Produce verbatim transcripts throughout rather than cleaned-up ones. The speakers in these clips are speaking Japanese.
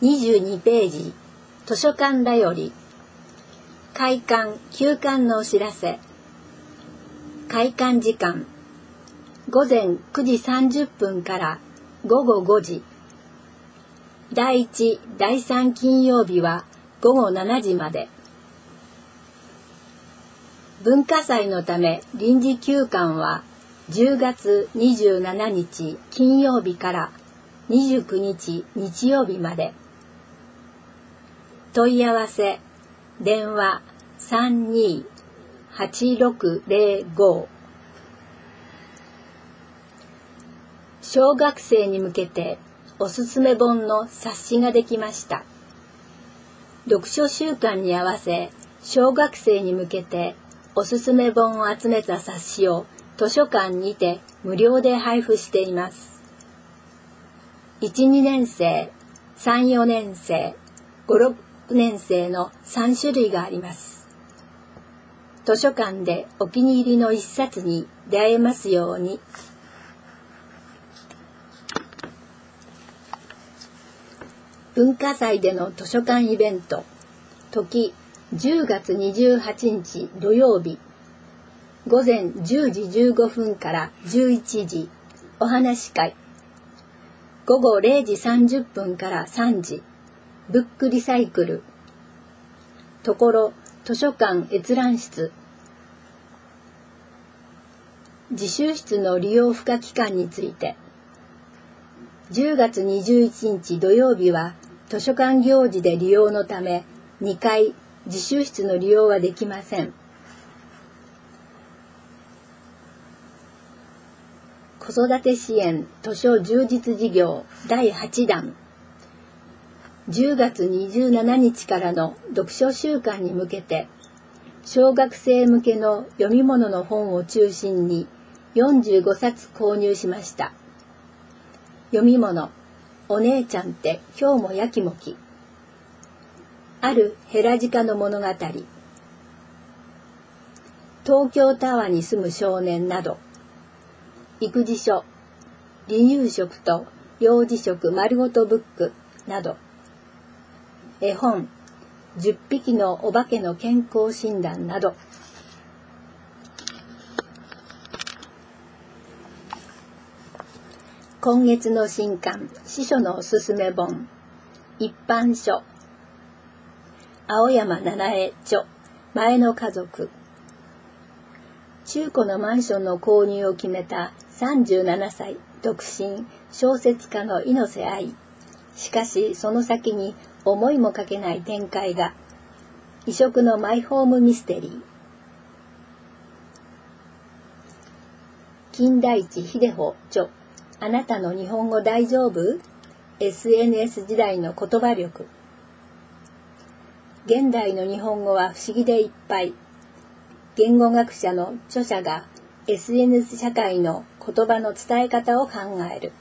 にじゅうにページ、図書館だより。開館・休館のお知らせ。開館時間。午前くじさんじゅっぷんから午後ごじ。だいいち、だいさん金曜日は午後しちじまで。文化祭のため臨時休館はじゅうがつにじゅうしちにち金曜日からにじゅうくにち日曜日まで。問い合わせ電話 さんにーはちろくぜろご。小学生に向けておすすめ本の冊子ができました。読書週間に合わせ小学生に向けておすすめ本を集めた冊子を図書館にて無料で配布しています。いち、にねんせい、さん、よねんせい、ご、ろくねんせいのさんしゅるいがあります。図書館でお気に入りの一冊に出会えますように。文化祭での図書館イベント。時じゅうがつにじゅうはちにち土曜日。午前じゅうじじゅうごふんからじゅういちじ、お話し会。午後れいじさんじゅっぷんからさんじ、ブックリサイクル。ところ図書館閲覧室。自習室の利用不可期間について。じゅうがつにじゅういちにち土曜日は図書館行事で利用のためにかい自習室の利用はできません。子育て支援図書充実事業だいはちだん。じゅうがつにじゅうしちにちからの読書週間に向けて小学生向けの読み物の本を中心によんじゅうごさつ購入しました。読み物、お姉ちゃんって今日もやきもき。あるヘラジカの物語。東京タワーに住む少年など。育児書、離乳食と幼児食丸ごとブックなど。絵本、じゅっぴきのお化けの健康診断など。今月の新刊、司書のおすすめ本、一般書。青山七重著、前の家族。中古のマンションの購入を決めたさんじゅうななさい、独身、小説家の猪瀬愛。しかしその先に思いもかけない展開が。異色のマイホームミステリー。金田一秀穂著、あなたの日本語大丈夫？ エスエヌエス 時代の言葉力。現代の日本語は不思議でいっぱい。言語学者の著者が エスエヌエス 社会の言葉の伝え方を考える。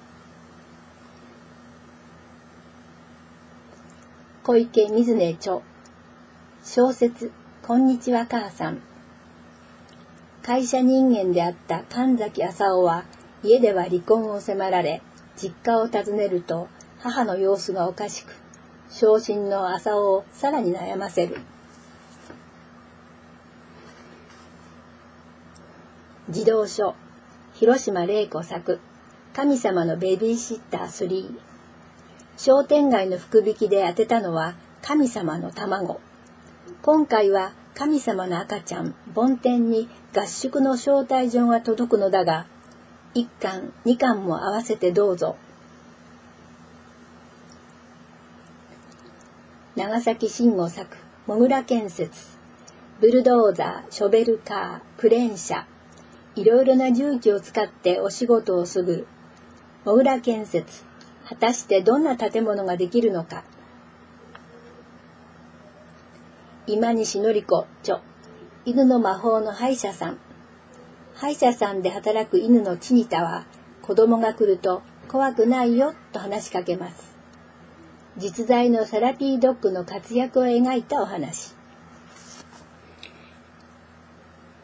小池水根著、小説こんにちは母さん。会社人間であった神崎浅尾は家では離婚を迫られ、実家を訪ねると母の様子がおかしく、傷心の浅尾をさらに悩ませる。児童書、広島玲子作、神様のベビーシッタースリー。商店街の福引きで当てたのは神様の卵。今回は神様の赤ちゃん、梵天に合宿の招待状が届くのだが、いっかん、にかんも合わせてどうぞ。長崎慎吾作、もぐら建設。ブルドーザー、ショベルカー、クレーン車。いろいろな重機を使ってお仕事をする。もぐら建設。果たしてどんな建物ができるのか。今西典子著、犬の魔法の歯医者さん。歯医者さんで働く犬のチニタは、子供が来ると怖くないよと話しかけます。実在のセラピードッグの活躍を描いたお話。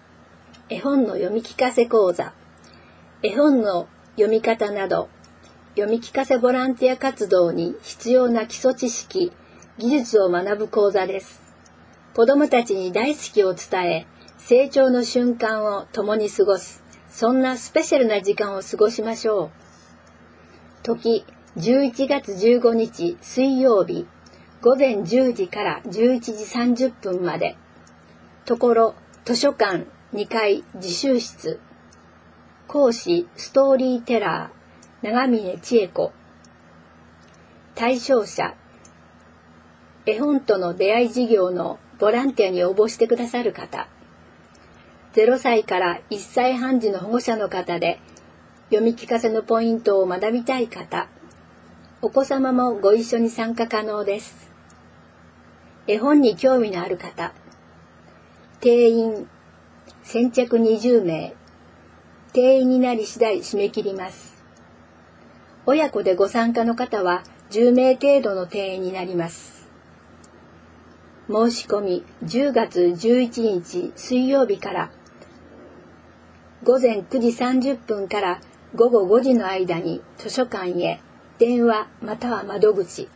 絵本の読み聞かせ講座。絵本の読み方など、 読み聞かせボランティア活動に必要な基礎知識、技術を学ぶ講座です。子どもたちに大好きを伝え、成長の瞬間を共に過ごす、そんなスペシャルな時間を過ごしましょう。時、じゅういちがつじゅうごにち水曜日、ごぜんじゅうじからじゅういちじさんじゅっぷんまで。ところ、図書館にかい自習室。講師、ストーリーテラー、長峰千恵子。対象者、絵本との出会い事業のボランティアに応募してくださる方。ゼロさいからいっさいはん児の保護者の方で、読み聞かせのポイントを学びたい方。お子様もご一緒に参加可能です。絵本に興味のある方。定員、先着にじゅうめい。定員になり次第締め切ります。親子でご参加の方はじゅうめい程度の定員になります。申し込みじゅうがつじゅういちにち水曜日からごぜんくじさんじゅっぷんからごごごじの間に図書館へ電話または窓口。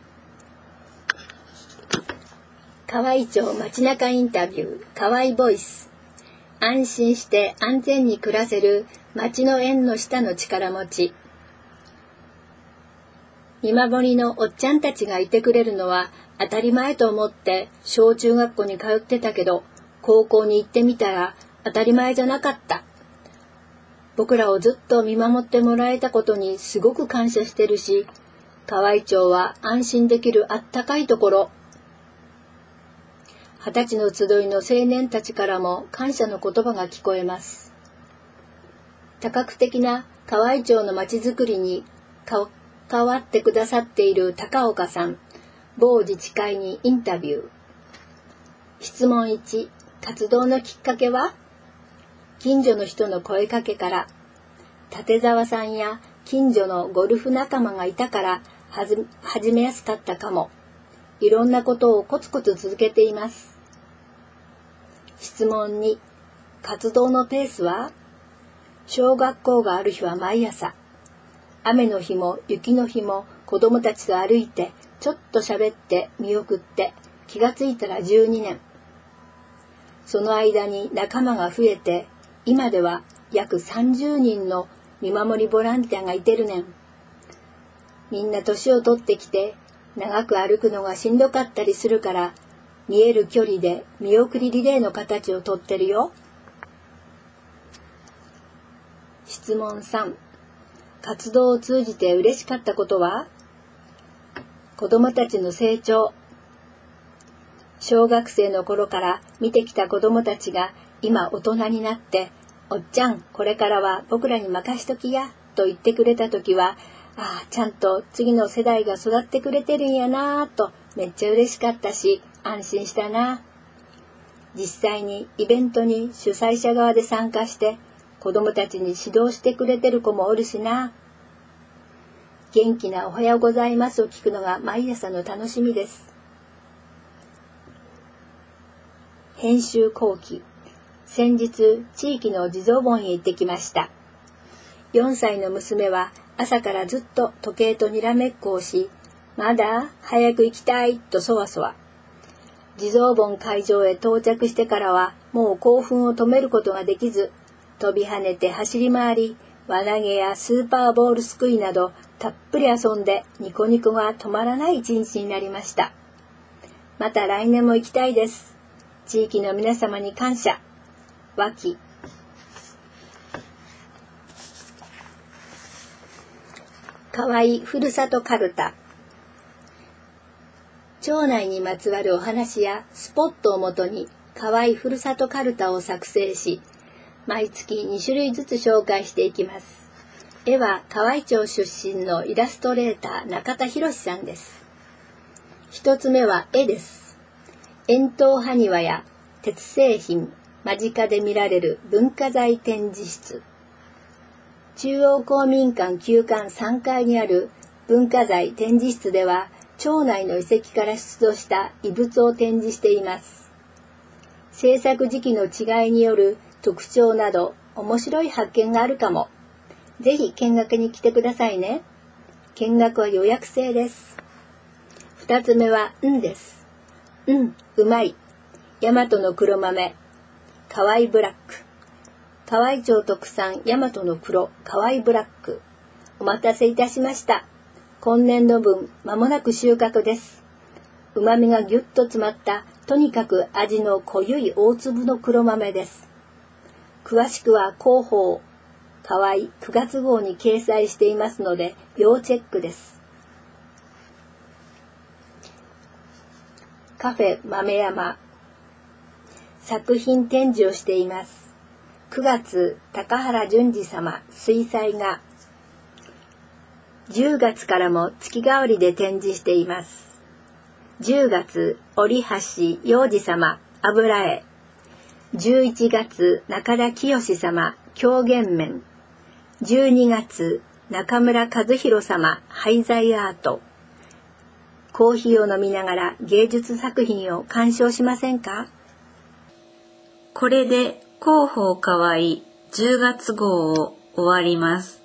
河合町街中インタビュー河合ボイス。安心して安全に暮らせる町の縁の下の力持ち。見守りのおっちゃんたちがいてくれるのは当たり前と思って小中学校に通ってたけど、高校に行ってみたら当たり前じゃなかった。僕らをずっと見守ってもらえたことにすごく感謝してるし、河合町は安心できるあったかいところ。二十歳の集いの青年たちからも感謝の言葉が聞こえます。多角的な河合町のまちづくりに関わってくださっている高岡さん、某自治会にインタビュー。質問いち、活動のきっかけは？近所の人の声かけから。立沢さんや近所のゴルフ仲間がいたからはじ始めやすかったかも。いろんなことをコツコツ続けています。質問に、活動のペースは？小学校がある日は毎朝。雨の日も雪の日も子供たちと歩いて、ちょっと喋って見送って、気がついたらじゅうにねん。その間に仲間が増えて、今では約さんじゅうにんの見守りボランティアがいてるねん。みんな年を取ってきて、長く歩くのがしんどかったりするから、見える距離で見送りリレーの形をとってるよ。質問さん、活動を通じて嬉しかったことは？子どもたちの成長。小学生の頃から見てきた子どもたちが今大人になって、おっちゃん、これからは僕らに任しときや、と言ってくれたときは、ああ、ちゃんと次の世代が育ってくれてるんやなぁとめっちゃ嬉しかったし、安心したな。実際にイベントに主催者側で参加して、子どもたちに指導してくれてる子もおるしな。元気なおはようございますを聞くのが毎朝の楽しみです。編集後期。先日、地域の地蔵盆へ行ってきました。よんさいの娘は朝からずっと時計とにらめっこをし、まだ早く行きたいとそわそわ。地蔵盆会場へ到着してからはもう興奮を止めることができず、飛び跳ねて走り回り、輪投げやスーパーボールすくいなどたっぷり遊んでニコニコが止まらない一日になりました。また来年も行きたいです。地域の皆様に感謝。わき。かわいふるさとかるた。町内にまつわるお話やスポットをもとにかわいふるさとかるたを作成し、毎月にしゅるいずつ紹介していきます。絵は河合町出身のイラストレーター中田博さんです。一つ目は絵です。円筒埴輪や鉄製品、間近で見られる文化財展示室。中央公民館旧館さんかいにある文化財展示室では、町内の遺跡から出土した遺物を展示しています。制作時期の違いによる特徴など面白い発見があるかも。ぜひ見学に来てくださいね。 見学は予約制です。二つ目は、んです。うん、うまい。大和の黒豆。河合ブラック。河合町特産大和の黒河合ブラック。お待たせいたしました。今年度分、まもなく収穫です。うまみがぎゅっと詰まった、とにかく味の濃ゆい大粒の黒豆です。詳しくは広報、河合くがつ号に掲載していますので、要チェックです。カフェ豆山。作品展示をしています。くがつ、高原淳二様水彩画。じゅうがつからも月替わりで展示しています。じゅうがつ、折橋洋二様油絵。じゅういちがつ、中田清様狂言面。じゅうにがつ、中村和弘様廃材アート。コーヒーを飲みながら芸術作品を鑑賞しませんか？ これで広報河合じゅうがつ号を終わります。